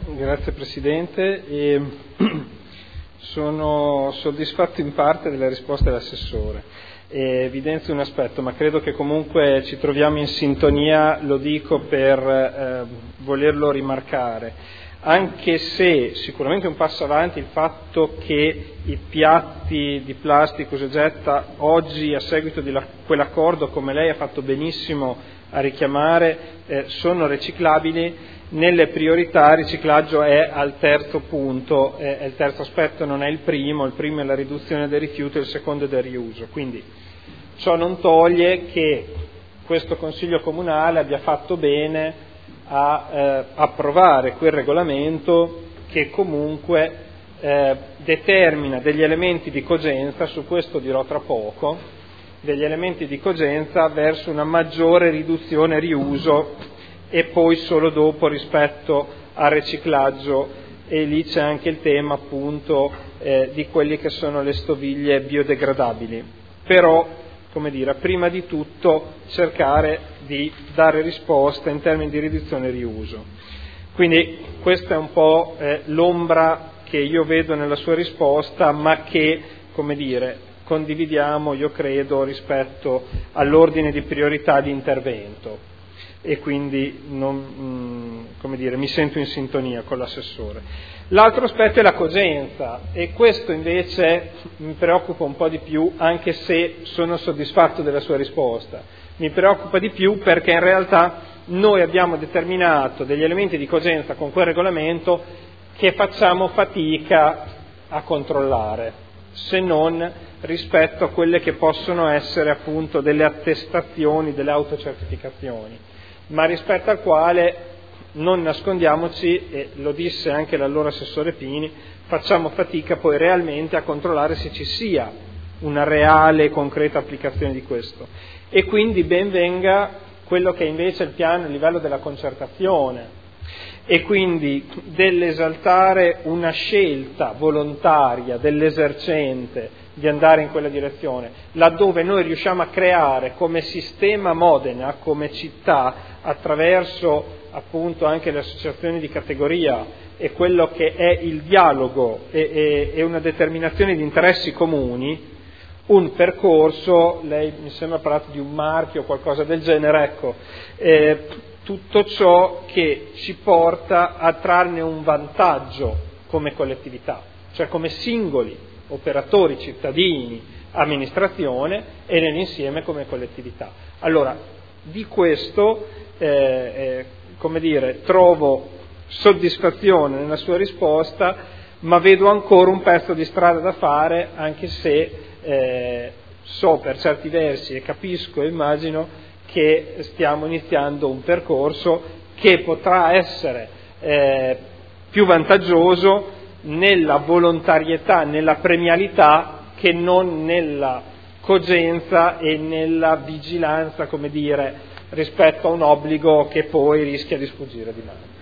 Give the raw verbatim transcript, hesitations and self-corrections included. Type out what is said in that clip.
Grazie Presidente. E sono soddisfatto in parte della risposta dell'assessore. E evidenzio un aspetto, ma credo che comunque ci troviamo in sintonia, lo dico per eh, volerlo rimarcare. Anche se sicuramente è un passo avanti il fatto che i piatti di plastica usa e getta oggi, a seguito di la, quell'accordo, come lei ha fatto benissimo a richiamare, eh, sono riciclabili. Nelle priorità il riciclaggio è al terzo punto, eh, è il terzo aspetto, non è il primo. Il primo è la riduzione del rifiuto e il secondo è del riuso. Quindi ciò non toglie che questo Consiglio Comunale abbia fatto bene a eh, approvare quel regolamento che comunque eh, determina degli elementi di cogenza, su questo dirò tra poco, degli elementi di cogenza verso una maggiore riduzione e riuso e poi solo dopo rispetto al riciclaggio, e lì c'è anche il tema appunto eh, di quelli che sono le stoviglie biodegradabili. Però, come dire, prima di tutto cercare di dare risposta in termini di riduzione e riuso. Quindi questa è un po' eh, l'ombra che io vedo nella sua risposta, ma che, come dire, condividiamo, io credo, rispetto all'ordine di priorità di intervento, e quindi non, mh, come dire, mi sento in sintonia con l'assessore. L'altro aspetto è la cogenza, e questo invece mi preoccupa un po' di più, anche se sono soddisfatto della sua risposta. Mi preoccupa di più perché in realtà noi abbiamo determinato degli elementi di cogenza con quel regolamento che facciamo fatica a controllare, se non rispetto a quelle che possono essere appunto delle attestazioni, delle autocertificazioni, ma rispetto al quale, non nascondiamoci, e lo disse anche l'allora assessore Pini, facciamo fatica poi realmente a controllare se ci sia una reale e concreta applicazione di questo. E quindi ben venga quello che invece è il piano a livello della concertazione, e quindi dell'esaltare una scelta volontaria dell'esercente di andare in quella direzione, laddove noi riusciamo a creare come sistema Modena, come città, attraverso appunto anche le associazioni di categoria e quello che è il dialogo e, e, e una determinazione di interessi comuni, un percorso, lei mi sembra ha parlato di un marchio o qualcosa del genere, ecco, eh, tutto ciò che ci porta a trarne un vantaggio come collettività, cioè come singoli operatori, cittadini, amministrazione, e nell'insieme come collettività. Allora, di questo, eh, eh, come dire, trovo soddisfazione nella sua risposta, ma vedo ancora un pezzo di strada da fare, anche se eh, so per certi versi e capisco e immagino che stiamo iniziando un percorso che potrà essere eh, più vantaggioso nella volontarietà, nella premialità, che non nella cogenza e nella vigilanza, come dire, rispetto a un obbligo che poi rischia di sfuggire di mano.